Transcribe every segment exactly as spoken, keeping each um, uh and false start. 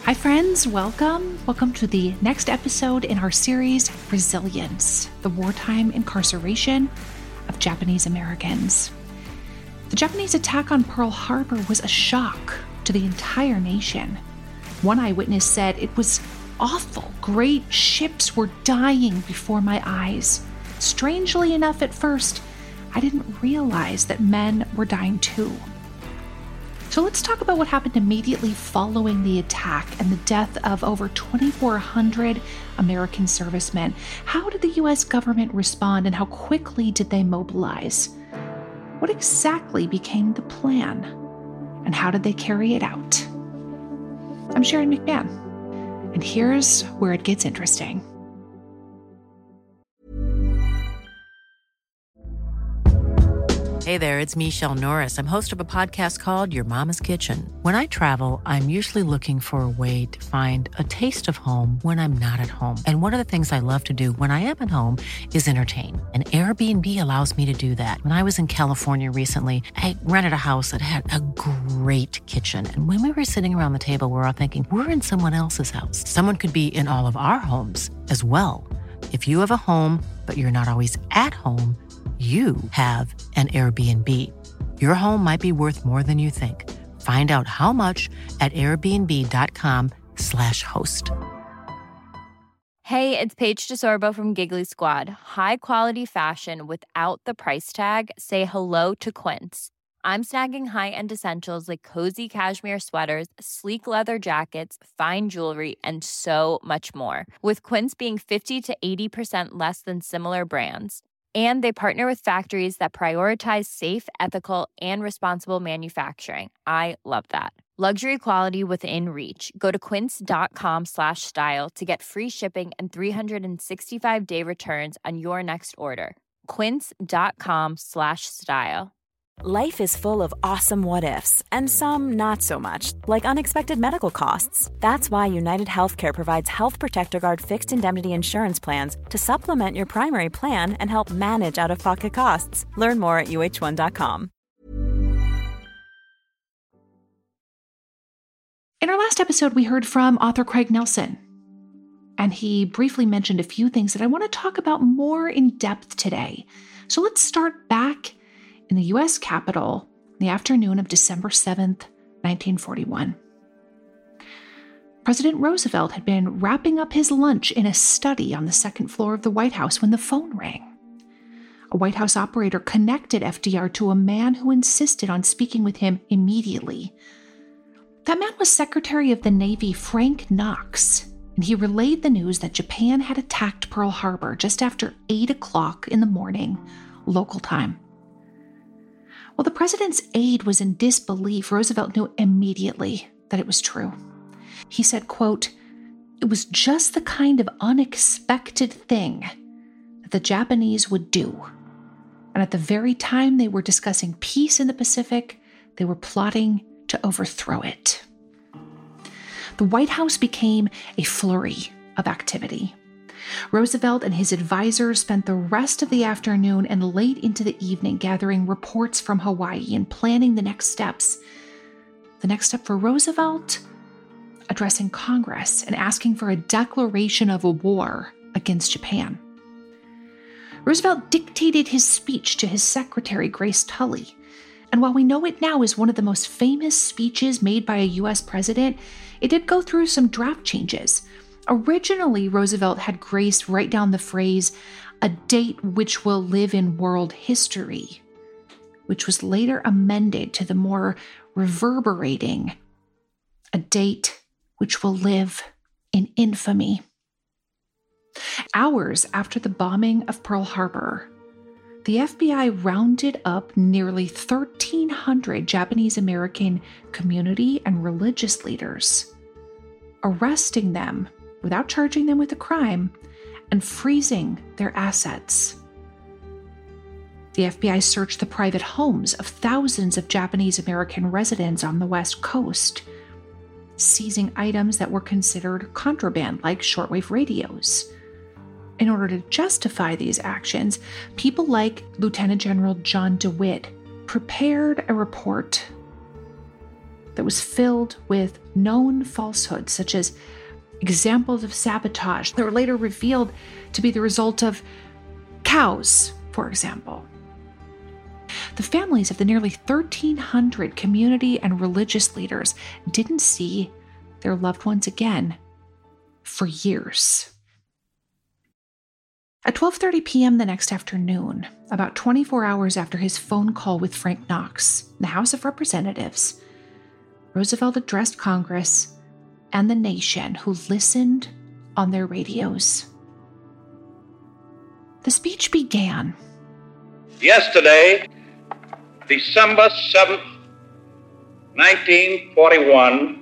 Hi friends, welcome. Welcome to the next episode in our series, Resilience, the wartime incarceration of Japanese Americans. The Japanese attack on Pearl Harbor was a shock to the entire nation. One eyewitness said it was awful. Great ships were dying before my eyes. Strangely enough, at first, I didn't realize that men were dying too. So let's talk about what happened immediately following the attack and the death of over twenty-four hundred American servicemen. How did the U S government respond and how quickly did they mobilize? What exactly became the plan? And how did they carry it out? I'm Sharon McMahon, and here's where it gets interesting. Hey there, it's Michelle Norris. I'm host of a podcast called Your Mama's Kitchen. When I travel, I'm usually looking for a way to find a taste of home when I'm not at home. And one of the things I love to do when I am at home is entertain. And Airbnb allows me to do that. When I was in California recently, I rented a house that had a great kitchen. And when we were sitting around the table, we were all thinking, we're in someone else's house. Someone could be in all of our homes as well. If you have a home, but you're not always at home, you have an Airbnb. Your home might be worth more than you think. Find out how much at airbnb.com slash host. Hey, it's Paige DeSorbo from Giggly Squad. High quality fashion without the price tag. Say hello to Quince. I'm snagging high-end essentials like cozy cashmere sweaters, sleek leather jackets, fine jewelry, and so much more. With Quince being fifty to eighty percent less than similar brands. And they partner with factories that prioritize safe, ethical, and responsible manufacturing. I love that. Luxury quality within reach. Go to quince.com slash style to get free shipping and three sixty-five day returns on your next order. Quince.com slash style. Life is full of awesome what-ifs, and some not so much, like unexpected medical costs. That's why United Healthcare provides Health Protector Guard fixed indemnity insurance plans to supplement your primary plan and help manage out-of-pocket costs. Learn more at U H one dot com. In our last episode, we heard from author Craig Nelson, and he briefly mentioned a few things that I want to talk about more in depth today. So let's start back in the U S Capitol in the afternoon of December seventh, nineteen forty-one. President Roosevelt had been wrapping up his lunch in a study on the second floor of the White House when the phone rang. A White House operator connected F D R to a man who insisted on speaking with him immediately. That man was Secretary of the Navy Frank Knox, and he relayed the news that Japan had attacked Pearl Harbor just after eight o'clock in the morning, local time. While the president's aide was in disbelief, Roosevelt knew immediately that it was true. He said, quote, "It was just the kind of unexpected thing that the Japanese would do. And at the very time they were discussing peace in the Pacific, they were plotting to overthrow it." The White House became a flurry of activity. Roosevelt and his advisors spent the rest of the afternoon and late into the evening gathering reports from Hawaii and planning the next steps. The next step for Roosevelt? Addressing Congress and asking for a declaration of a war against Japan. Roosevelt dictated his speech to his secretary, Grace Tully. And while we know it now as one of the most famous speeches made by a U S president, it did go through some draft changes. Originally, Roosevelt had Grace write down the phrase, "a date which will live in world history," which was later amended to the more reverberating, "a date which will live in infamy." Hours after the bombing of Pearl Harbor, the F B I rounded up nearly thirteen hundred Japanese American community and religious leaders, arresting them without charging them with a crime and freezing their assets. The F B I searched the private homes of thousands of Japanese American residents on the West Coast, seizing items that were considered contraband, like shortwave radios. In order to justify these actions, people like Lieutenant General John DeWitt prepared a report that was filled with known falsehoods, such as examples of sabotage that were later revealed to be the result of cows, for example. The families of the nearly thirteen hundred community and religious leaders didn't see their loved ones again for years. At twelve thirty p.m. the next afternoon, about twenty-four hours after his phone call with Frank Knox in the House of Representatives, Roosevelt addressed Congress and the nation, who listened on their radios. The speech began. Yesterday, December seventh, nineteen forty-one,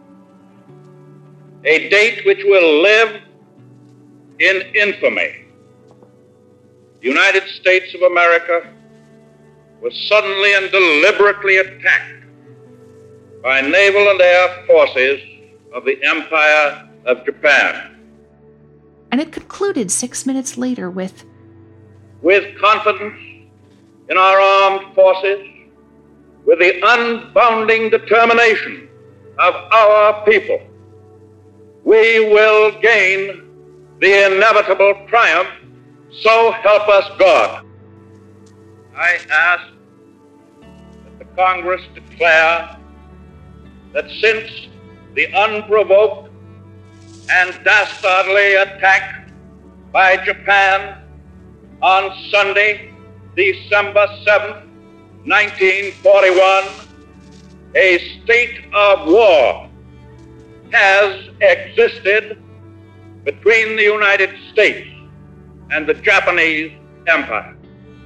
a date which will live in infamy. The United States of America was suddenly and deliberately attacked by naval and air forces of the Empire of Japan. And it concluded six minutes later with, with confidence in our armed forces, with the unbounding determination of our people, we will gain the inevitable triumph. So help us God. I ask that the Congress declare that since the unprovoked and dastardly attack by Japan on Sunday, December seventh, nineteen forty-one, a state of war has existed between the United States and the Japanese Empire.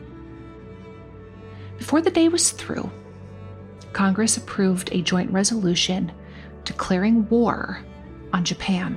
Before the day was through, Congress approved a joint resolution declaring war on Japan.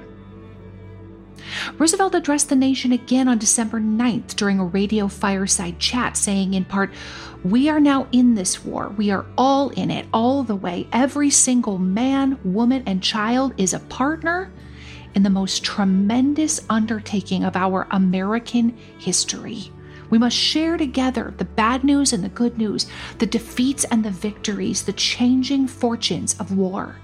Roosevelt addressed the nation again on December ninth during a radio fireside chat, saying in part, "We are now in this war. We are all in it, all the way. Every single man, woman, and child is a partner in the most tremendous undertaking of our American history. We must share together the bad news and the good news, the defeats and the victories, the changing fortunes of war."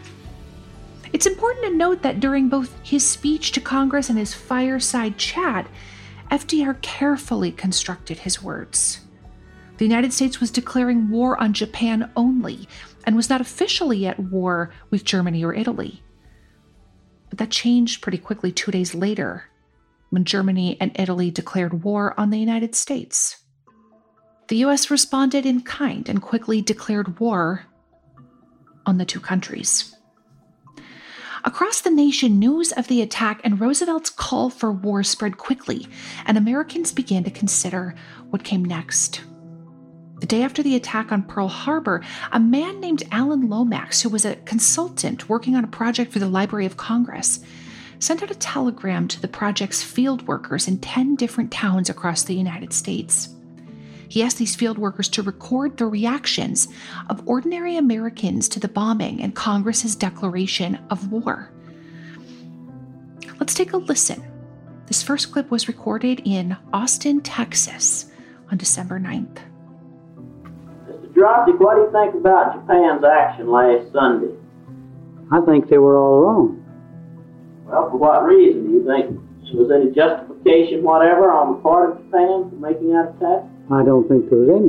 It's important to note that during both his speech to Congress and his fireside chat, F D R carefully constructed his words. The United States was declaring war on Japan only and was not officially at war with Germany or Italy. But that changed pretty quickly two days later when Germany and Italy declared war on the United States. The U S responded in kind and quickly declared war on the two countries. Across the nation, news of the attack and Roosevelt's call for war spread quickly, and Americans began to consider what came next. The day after the attack on Pearl Harbor, a man named Alan Lomax, who was a consultant working on a project for the Library of Congress, sent out a telegram to the project's field workers in ten different towns across the United States. He asked these field workers to record the reactions of ordinary Americans to the bombing and Congress's declaration of war. Let's take a listen. This first clip was recorded in Austin, Texas on December ninth. Drostick, what do you think about Japan's action last Sunday? I think they were all wrong. Well, for what reason? Do you think there was any justification, whatever, on the part of Japan for making that attack? I don't think there was any.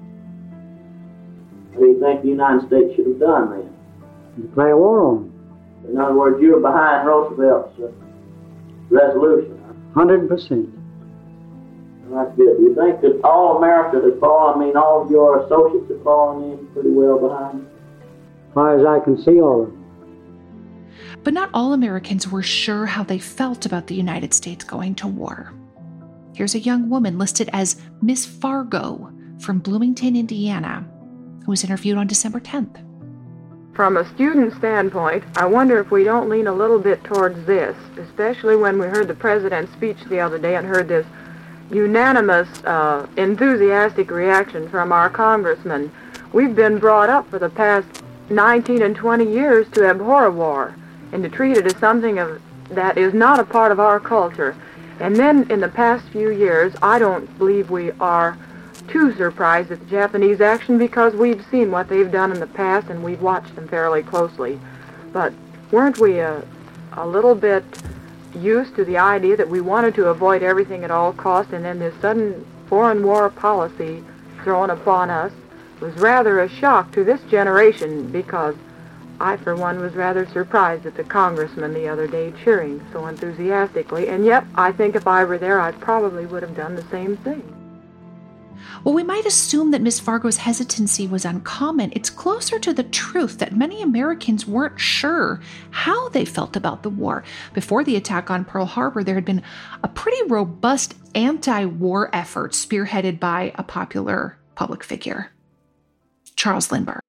What do you think the United States should have done then? Declare war on them. In other words, you were behind Roosevelt's uh, resolution. Huh? one hundred percent. Well, that's good. Do you think that all America has fallen, I mean, all of your associates have fallen in pretty well behind? As far as I can see, all of them. But not all Americans were sure how they felt about the United States going to war. Here's a young woman listed as Miss Fargo from Bloomington, Indiana, who was interviewed on December tenth. From a student standpoint, I wonder if we don't lean a little bit towards this, especially when we heard the president's speech the other day and heard this unanimous, uh, enthusiastic reaction from our congressmen. We've been brought up for the past nineteen and twenty years to abhor war and to treat it as something of, that is not a part of our culture. And then in the past few years, I don't believe we are too surprised at the Japanese action because we've seen what they've done in the past and we've watched them fairly closely. But weren't we a, a little bit used to the idea that we wanted to avoid everything at all costs, and then this sudden foreign war policy thrown upon us was rather a shock to this generation, because I, for one, was rather surprised at the congressman the other day cheering so enthusiastically, and yet I think if I were there, I probably would have done the same thing. While we might assume that Miss Fargo's hesitancy was uncommon, it's closer to the truth that many Americans weren't sure how they felt about the war. Before the attack on Pearl Harbor, there had been a pretty robust anti-war effort spearheaded by a popular public figure, Charles Lindbergh.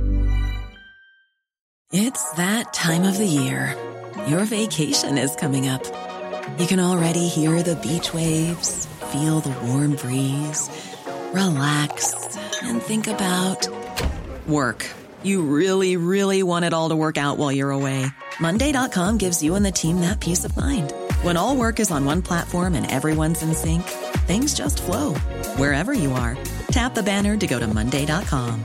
It's that time of the year. Your vacation is coming up. You can already hear the beach waves, feel the warm breeze, relax, and think about work. You really, really want it all to work out while you're away. Monday dot com gives you and the team that peace of mind. When all work is on one platform and everyone's in sync, things just flow. Wherever you are, tap the banner to go to Monday dot com.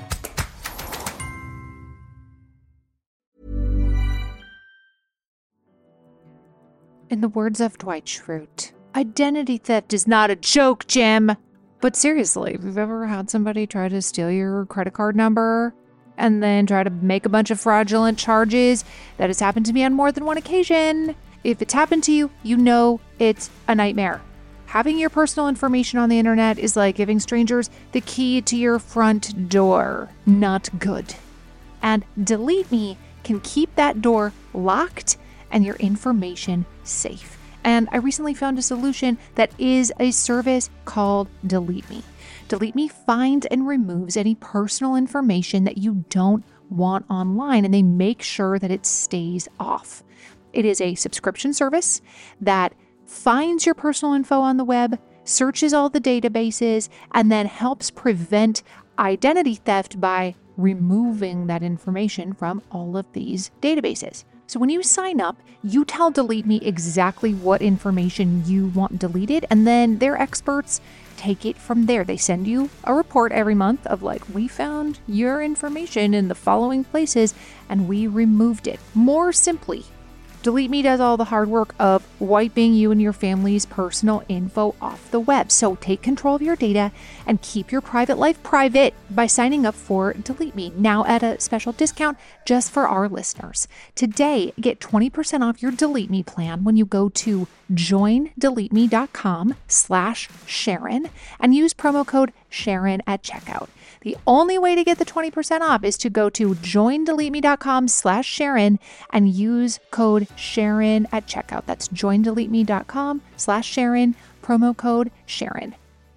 In the words of Dwight Schrute, identity theft is not a joke, Jim. But seriously, if you've ever had somebody try to steal your credit card number and then try to make a bunch of fraudulent charges, that has happened to me on more than one occasion. If it's happened to you, you know it's a nightmare. Having your personal information on the internet is like giving strangers the key to your front door. Not good. And Delete Me can keep that door locked and your information safe. And I recently found a solution that is a service called Delete Me. Delete Me finds and removes any personal information that you don't want online, and they make sure that it stays off. It is a subscription service that finds your personal info on the web, searches all the databases, and then helps prevent identity theft by removing that information from all of these databases. So when you sign up, you tell Delete Me exactly what information you want deleted, and then their experts take it from there. They send you a report every month of like, we found your information in the following places and we removed it. More simply, Delete Me does all the hard work of wiping you and your family's personal info off the web. So take control of your data and keep your private life private by signing up for Delete Me, now at a special discount just for our listeners. Today, get twenty percent off your Delete Me plan when you go to joindeleteme.com slash Sharon and use promo code Sharon at checkout. The only way to get the twenty percent off is to go to joindeleteme.com slash Sharon and use code Sharon at checkout. That's joindeleteme.com slash Sharon, promo code Sharon.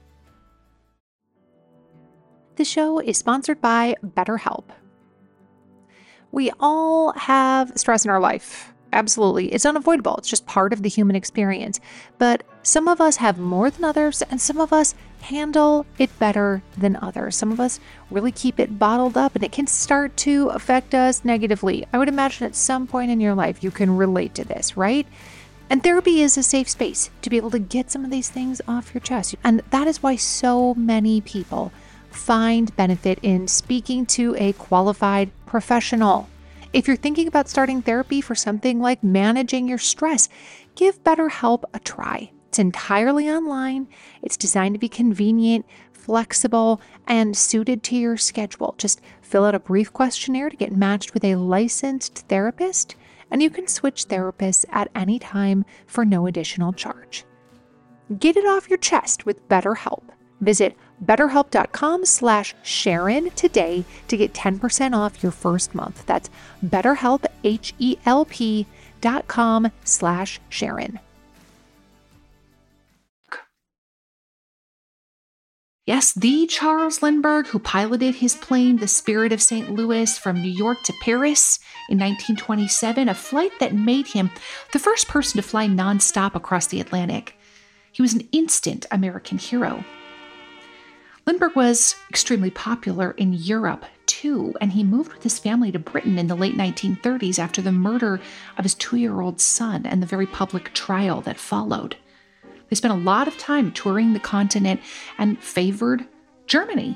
The show is sponsored by BetterHelp. We all have stress in our life. Absolutely. It's unavoidable. It's just part of the human experience. But some of us have more than others, and some of us handle it better than others. Some of us really keep it bottled up, and it can start to affect us negatively. I would imagine at some point in your life you can relate to this, right? And therapy is a safe space to be able to get some of these things off your chest. And that is why so many people find benefit in speaking to a qualified professional. If you're thinking about starting therapy for something like managing your stress, give BetterHelp a try. It's entirely online. It's designed to be convenient, flexible, and suited to your schedule. Just fill out a brief questionnaire to get matched with a licensed therapist, and you can switch therapists at any time for no additional charge. Get it off your chest with BetterHelp. Visit betterhelp.com slash Sharon today to get ten percent off your first month. That's betterhelp, H-E-L-P dot com slash Sharon. Yes, the Charles Lindbergh who piloted his plane, the Spirit of Saint Louis, from New York to Paris in nineteen twenty-seven, a flight that made him the first person to fly nonstop across the Atlantic. He was an instant American hero. Lindbergh was extremely popular in Europe, too, and he moved with his family to Britain in the late nineteen thirties after the murder of his two-year-old son and the very public trial that followed. They spent a lot of time touring the continent and favored Germany.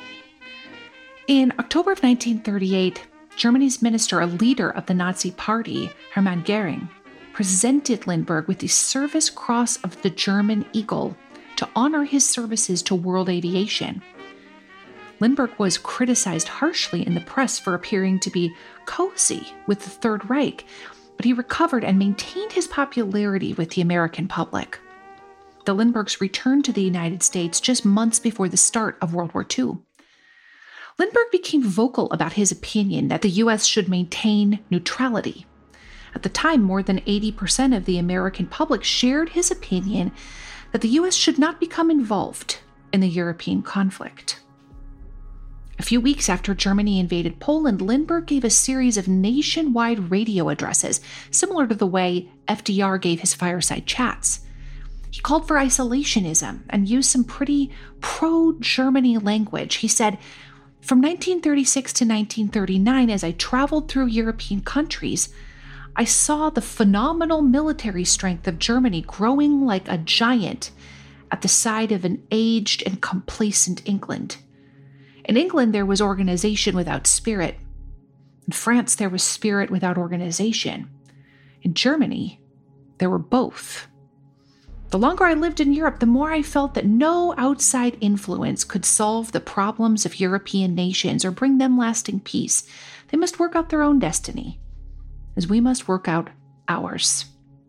In October of nineteen thirty-eight, Germany's minister, a leader of the Nazi Party, Hermann Goering, presented Lindbergh with the Service Cross of the German Eagle to honor his services to world aviation. Lindbergh was criticized harshly in the press for appearing to be cozy with the Third Reich, but he recovered and maintained his popularity with the American public. The Lindberghs returned to the United States just months before the start of World War Two. Lindbergh became vocal about his opinion that the U S should maintain neutrality. At the time, more than eighty percent of the American public shared his opinion that the U S should not become involved in the European conflict. A few weeks after Germany invaded Poland, Lindbergh gave a series of nationwide radio addresses, similar to the way F D R gave his fireside chats. He called for isolationism and used some pretty pro-Germany language. He said, "From nineteen thirty-six to nineteen thirty-nine, as I traveled through European countries, I saw the phenomenal military strength of Germany growing like a giant at the side of an aged and complacent England. In England, there was organization without spirit. In France, there was spirit without organization. In Germany, there were both. The longer I lived in Europe, the more I felt that no outside influence could solve the problems of European nations or bring them lasting peace. They must work out their own destiny, as we must work out ours."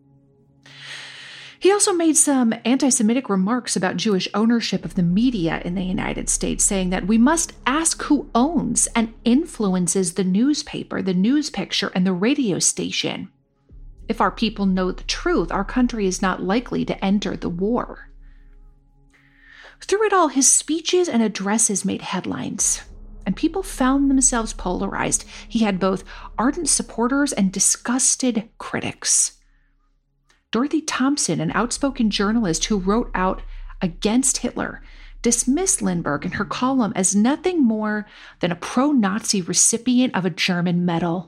He also made some anti-Semitic remarks about Jewish ownership of the media in the United States, saying that we must ask who owns and influences the newspaper, the news picture, and the radio station. If our people know the truth, our country is not likely to enter the war. Through it all, his speeches and addresses made headlines, and people found themselves polarized. He had both ardent supporters and disgusted critics. Dorothy Thompson, an outspoken journalist who wrote out against Hitler, dismissed Lindbergh in her column as nothing more than a pro-Nazi recipient of a German medal.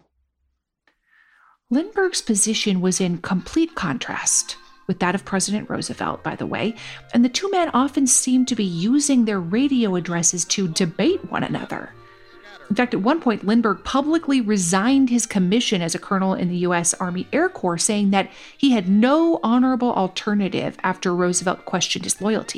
Lindbergh's position was in complete contrast with that of President Roosevelt, by the way, and the two men often seemed to be using their radio addresses to debate one another. In fact, at one point, Lindbergh publicly resigned his commission as a colonel in the U S Army Air Corps, saying that he had no honorable alternative after Roosevelt questioned his loyalty.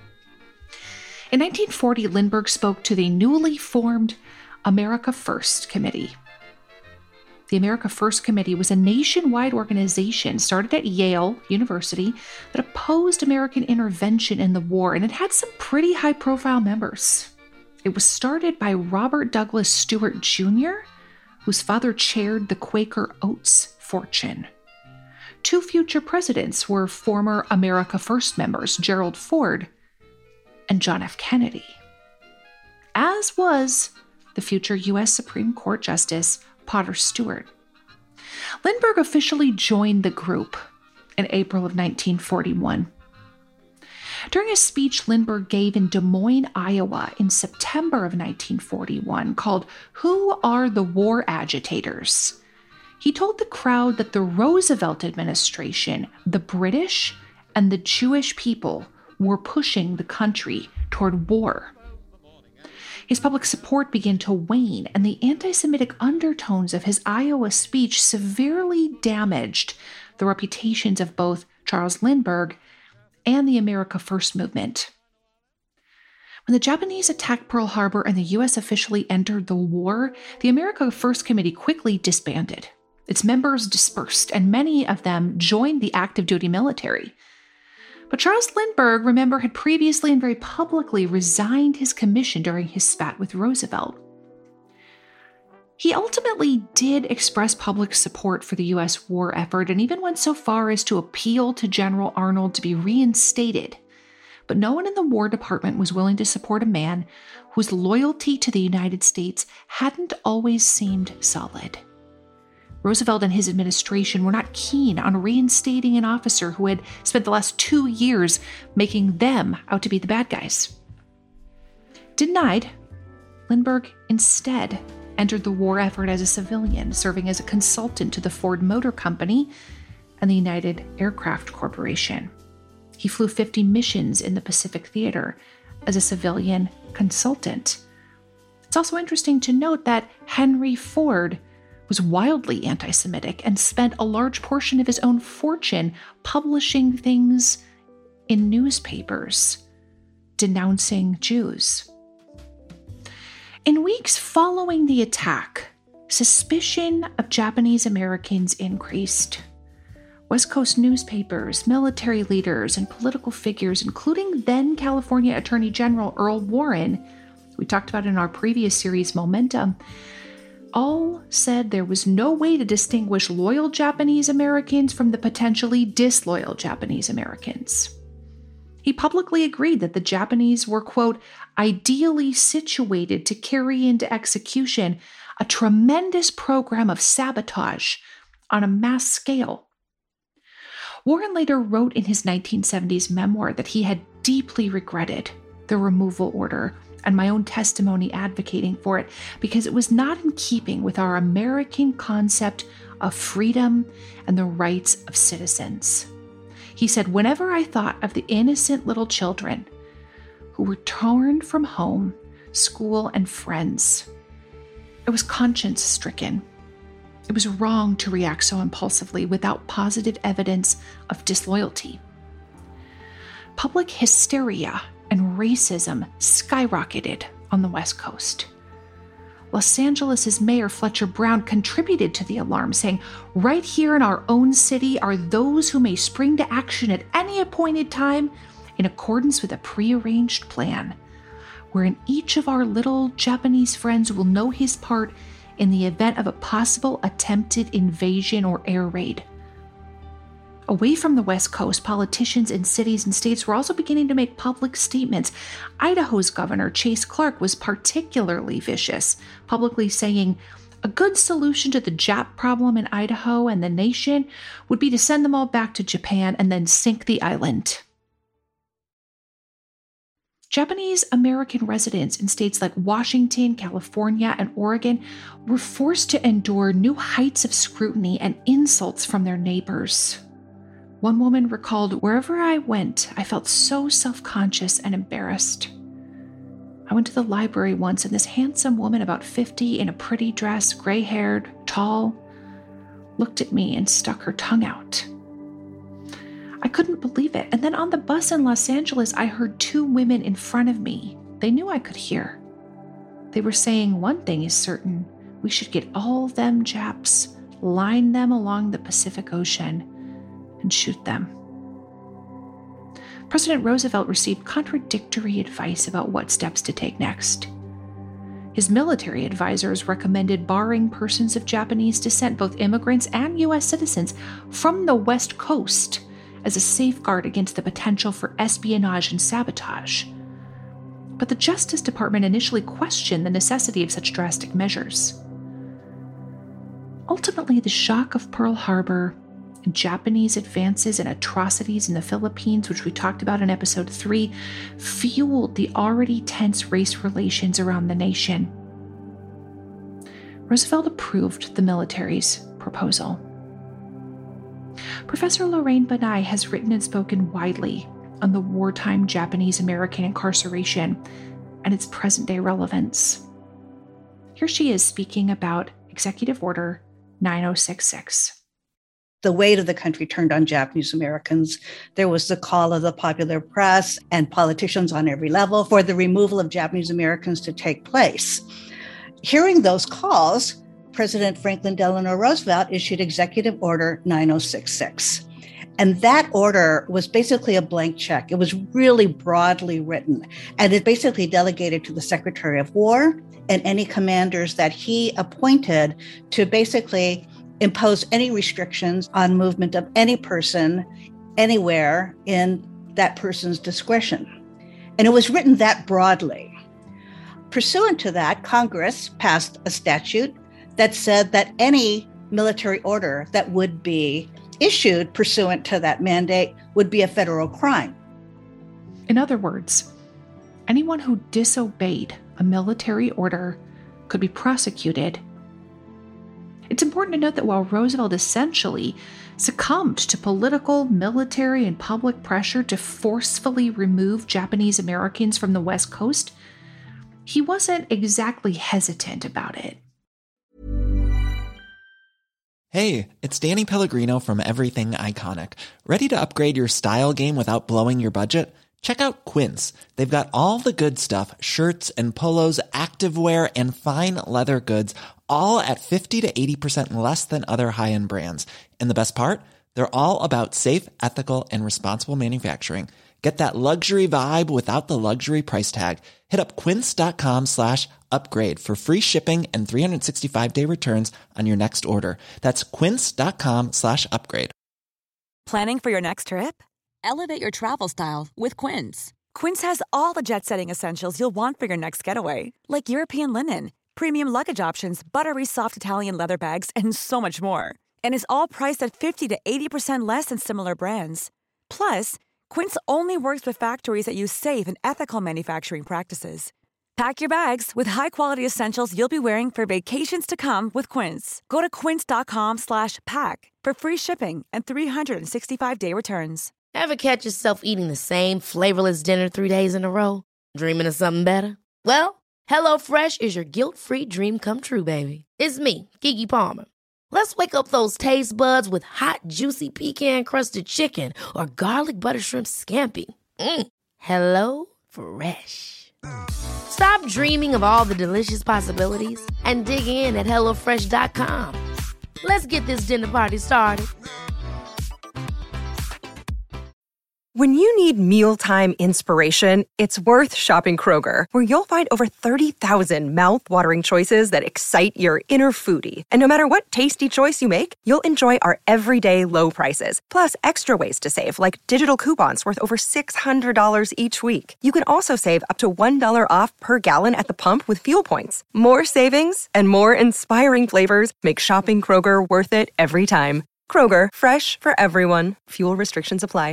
In nineteen forty, Lindbergh spoke to the newly formed America First Committee. The America First Committee was a nationwide organization started at Yale University that opposed American intervention in the war, and it had some pretty high-profile members. It was started by Robert Douglas Stewart Junior, whose father chaired the Quaker Oats Fortune. Two future presidents were former America First members, Gerald Ford and John F. Kennedy, as was the future U S Supreme Court Justice Potter Stewart. Lindbergh officially joined the group in April of nineteen forty-one. During a speech Lindbergh gave in Des Moines, Iowa in September of nineteen forty-one called "Who Are the War Agitators?" he told the crowd that the Roosevelt administration, the British, and the Jewish people were pushing the country toward war. His public support began to wane, and the anti-Semitic undertones of his Iowa speech severely damaged the reputations of both Charles Lindbergh and the America First movement. When the Japanese attacked Pearl Harbor and the U S officially entered the war, the America First Committee quickly disbanded. Its members dispersed, and many of them joined the active duty military. But Charles Lindbergh, remember, had previously and very publicly resigned his commission during his spat with Roosevelt. He ultimately did express public support for the U S war effort and even went so far as to appeal to General Arnold to be reinstated. But no one in the War Department was willing to support a man whose loyalty to the United States hadn't always seemed solid. Roosevelt and his administration were not keen on reinstating an officer who had spent the last two years making them out to be the bad guys. Denied, Lindbergh instead entered the war effort as a civilian, serving as a consultant to the Ford Motor Company and the United Aircraft Corporation. He flew fifty missions in the Pacific Theater as a civilian consultant. It's also interesting to note that Henry Ford was wildly anti-Semitic and spent a large portion of his own fortune publishing things in newspapers denouncing Jews. In weeks following the attack, suspicion of Japanese Americans increased. West Coast newspapers, military leaders, and political figures, including then California Attorney General Earl Warren, we talked about in our previous series, Momentum, all said there was no way to distinguish loyal Japanese Americans from the potentially disloyal Japanese Americans. He publicly agreed that the Japanese were, quote, ideally situated to carry into execution a tremendous program of sabotage on a mass scale. Warren later wrote in his nineteen seventies memoir that he had deeply regretted the removal order and my own testimony advocating for it because it was not in keeping with our American concept of freedom and the rights of citizens. He said, whenever I thought of the innocent little children who were torn from home, school, and friends, I was conscience-stricken. It was wrong to react so impulsively without positive evidence of disloyalty. Public hysteria and racism skyrocketed on the West Coast. Los Angeles' Mayor Fletcher Brown contributed to the alarm, saying, right here in our own city are those who may spring to action at any appointed time in accordance with a prearranged plan, wherein each of our little Japanese friends will know his part in the event of a possible attempted invasion or air raid. Away from the West Coast, politicians in cities and states were also beginning to make public statements. Idaho's governor, Chase Clark, was particularly vicious, publicly saying, a good solution to the Jap problem in Idaho and the nation would be to send them all back to Japan and then sink the island. Japanese American residents in states like Washington, California, and Oregon were forced to endure new heights of scrutiny and insults from their neighbors. One woman recalled, wherever I went, I felt so self-conscious and embarrassed. I went to the library once, and this handsome woman, about fifty, in a pretty dress, gray-haired, tall, looked at me and stuck her tongue out. I couldn't believe it. And then on the bus in Los Angeles, I heard two women in front of me. They knew I could hear. They were saying, one thing is certain, we should get all them Japs, line them along the Pacific Ocean, and shoot them. President Roosevelt received contradictory advice about what steps to take next. His military advisors recommended barring persons of Japanese descent, both immigrants and U S citizens, from the West Coast as a safeguard against the potential for espionage and sabotage. But the Justice Department initially questioned the necessity of such drastic measures. Ultimately, the shock of Pearl Harbor and Japanese advances and atrocities in the Philippines, which we talked about in episode three, fueled the already tense race relations around the nation. Roosevelt approved the military's proposal. Professor Lorraine Banai has written and spoken widely on the wartime Japanese American incarceration and its present-day relevance. Here she is speaking about Executive Order nine oh six six. The weight of the country turned on Japanese Americans. There was the call of the popular press and politicians on every level for the removal of Japanese Americans to take place. Hearing those calls, President Franklin Delano Roosevelt issued Executive Order nine oh six six. And that order was basically a blank check. It was really broadly written, and it basically delegated to the Secretary of War and any commanders that he appointed to basically impose any restrictions on movement of any person anywhere in that person's discretion. And it was written that broadly. Pursuant to that, Congress passed a statute that said that any military order that would be issued pursuant to that mandate would be a federal crime. In other words, anyone who disobeyed a military order could be prosecuted. It's important to note that while Roosevelt essentially succumbed to political, military, and public pressure to forcefully remove Japanese Americans from the West Coast, he wasn't exactly hesitant about it. Hey, it's Danny Pellegrino from Everything Iconic. Ready to upgrade your style game without blowing your budget? Check out Quince. They've got all the good stuff, shirts and polos, activewear, and fine leather goods, all at fifty to eighty percent less than other high-end brands. And the best part? They're all about safe, ethical, and responsible manufacturing. Get that luxury vibe without the luxury price tag. Hit up quince.com slash upgrade for free shipping and three sixty-five day returns on your next order. That's quince.com slash upgrade. Planning for your next trip? Elevate your travel style with Quince. Quince has all the jet-setting essentials you'll want for your next getaway, like European linen, premium luggage options, buttery soft Italian leather bags, and so much more. And is all priced at fifty to eighty percent less than similar brands. Plus, Quince only works with factories that use safe and ethical manufacturing practices. Pack your bags with high-quality essentials you'll be wearing for vacations to come with Quince. Go to quince.com slash pack for free shipping and three sixty-five day returns. Ever catch yourself eating the same flavorless dinner three days in a row? Dreaming of something better? Well, HelloFresh is your guilt-free dream come true, baby. It's me, Keke Palmer. Let's wake up those taste buds with hot, juicy pecan-crusted chicken or garlic butter shrimp scampi. Mm. Hello Fresh. Stop dreaming of all the delicious possibilities and dig in at hello fresh dot com. Let's get this dinner party started. When you need mealtime inspiration, it's worth shopping Kroger, where you'll find over thirty thousand mouth-watering choices that excite your inner foodie. And no matter what tasty choice you make, you'll enjoy our everyday low prices, plus extra ways to save, like digital coupons worth over six hundred dollars each week. You can also save up to one dollar off per gallon at the pump with fuel points. More savings and more inspiring flavors make shopping Kroger worth it every time. Kroger, fresh for everyone. Fuel restrictions apply.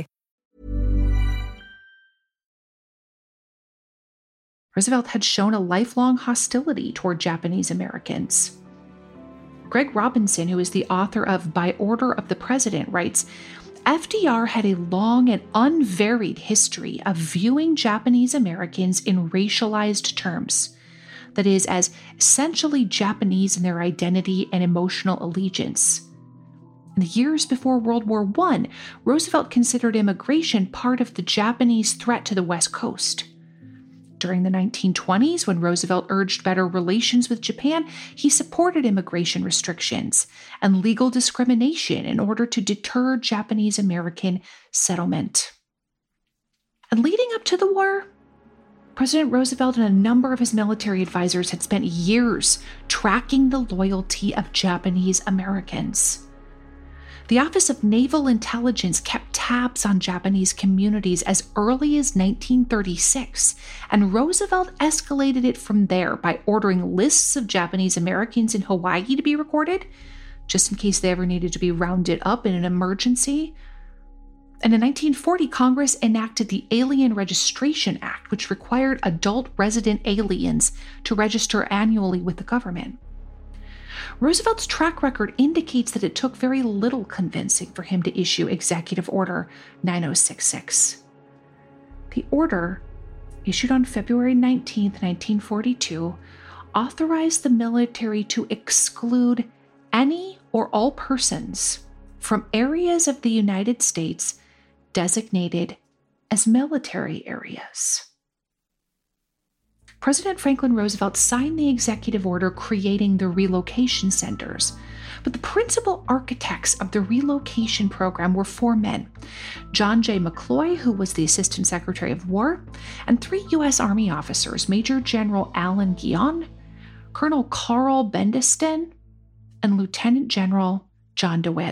Roosevelt had shown a lifelong hostility toward Japanese Americans. Greg Robinson, who is the author of By Order of the President, writes, F D R had a long and unvaried history of viewing Japanese Americans in racialized terms, that is, as essentially Japanese in their identity and emotional allegiance. In the years before World War One, Roosevelt considered immigration part of the Japanese threat to the West Coast. During the nineteen twenties, when Roosevelt urged better relations with Japan, he supported immigration restrictions and legal discrimination in order to deter Japanese American settlement. And leading up to the war, President Roosevelt and a number of his military advisors had spent years tracking the loyalty of Japanese Americans. The Office of Naval Intelligence kept tabs on Japanese communities as early as nineteen thirty-six, and Roosevelt escalated it from there by ordering lists of Japanese Americans in Hawaii to be recorded, just in case they ever needed to be rounded up in an emergency. And in nineteen forty, Congress enacted the Alien Registration Act, which required adult resident aliens to register annually with the government. Roosevelt's track record indicates that it took very little convincing for him to issue Executive Order nine oh six six. The order, issued on February nineteenth, nineteen forty-two, authorized the military to exclude any or all persons from areas of the United States designated as military areas. President Franklin Roosevelt signed the executive order creating the relocation centers, but the principal architects of the relocation program were four men: John J. McCloy, who was the Assistant Secretary of War, and three U S Army officers, Major General Allen Guion, Colonel Carl Bendisten, and Lieutenant General John DeWitt.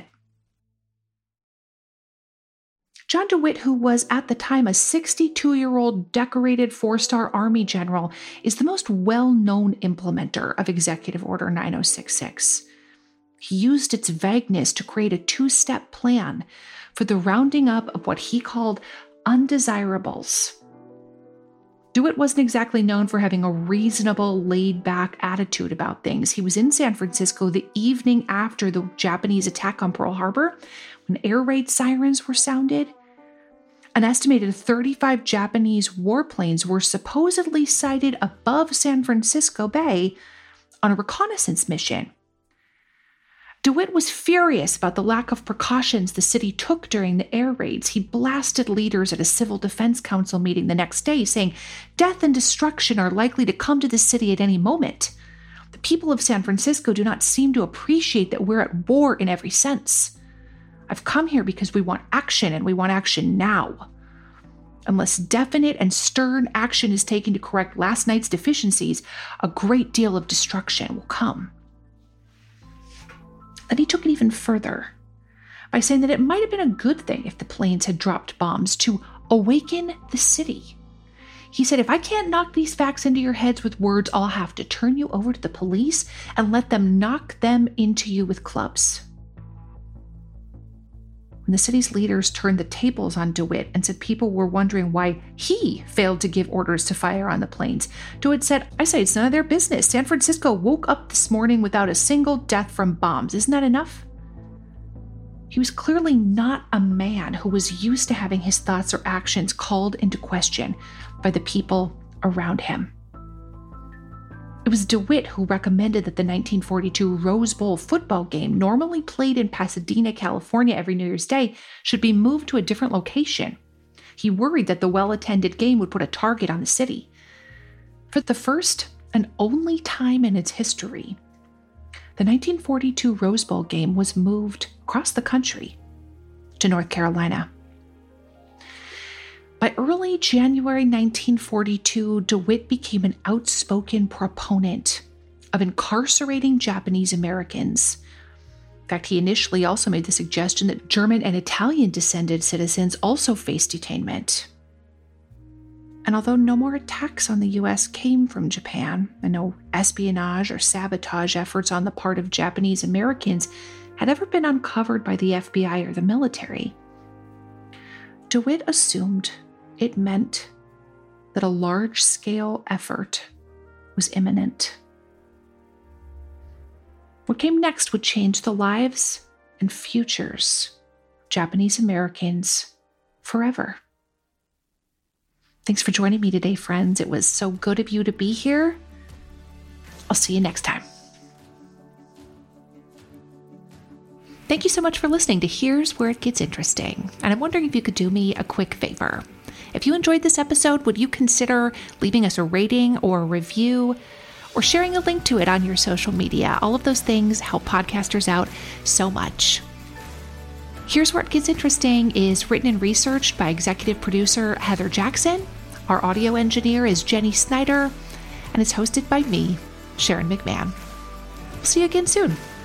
John DeWitt, who was at the time a sixty-two-year-old decorated four-star Army general, is the most well-known implementer of Executive Order nine oh six six. He used its vagueness to create a two-step plan for the rounding up of what he called undesirables. DeWitt wasn't exactly known for having a reasonable, laid-back attitude about things. He was in San Francisco the evening after the Japanese attack on Pearl Harbor, when air raid sirens were sounded. An estimated thirty-five Japanese warplanes were supposedly sighted above San Francisco Bay on a reconnaissance mission. DeWitt was furious about the lack of precautions the city took during the air raids. He blasted leaders at a Civil Defense Council meeting the next day, saying, "Death and destruction are likely to come to the city at any moment. The people of San Francisco do not seem to appreciate that we're at war in every sense. I've come here because we want action, and we want action now. Unless definite and stern action is taken to correct last night's deficiencies, a great deal of destruction will come." Then he took it even further by saying that it might have been a good thing if the planes had dropped bombs to awaken the city. He said, "If I can't knock these facts into your heads with words, I'll have to turn you over to the police and let them knock them into you with clubs." When the city's leaders turned the tables on DeWitt and said people were wondering why he failed to give orders to fire on the planes, DeWitt said, "I say it's none of their business. San Francisco woke up this morning without a single death from bombs. Isn't that enough?" He was clearly not a man who was used to having his thoughts or actions called into question by the people around him. It was DeWitt who recommended that the nineteen forty-two Rose Bowl football game, normally played in Pasadena, California every New Year's Day, should be moved to a different location. He worried that the well-attended game would put a target on the city. For the first and only time in its history, the nineteen forty-two Rose Bowl game was moved across the country to North Carolina. By early January nineteen forty-two, DeWitt became an outspoken proponent of incarcerating Japanese Americans. In fact, he initially also made the suggestion that German and Italian-descended citizens also face detainment. And although no more attacks on the U S came from Japan, and no espionage or sabotage efforts on the part of Japanese Americans had ever been uncovered by the F B I or the military, DeWitt assumed it meant that a large-scale effort was imminent. What came next would change the lives and futures of Japanese Americans forever. Thanks for joining me today, friends. It was so good of you to be here. I'll see you next time. Thank you so much for listening to Here's Where It Gets Interesting. And I'm wondering if you could do me a quick favor. If you enjoyed this episode, would you consider leaving us a rating or a review or sharing a link to it on your social media? All of those things help podcasters out so much. Here's Where It Gets Interesting is written and researched by executive producer Heather Jackson. Our audio engineer is Jenny Snyder, and it's hosted by me, Sharon McMahon. We'll see you again soon.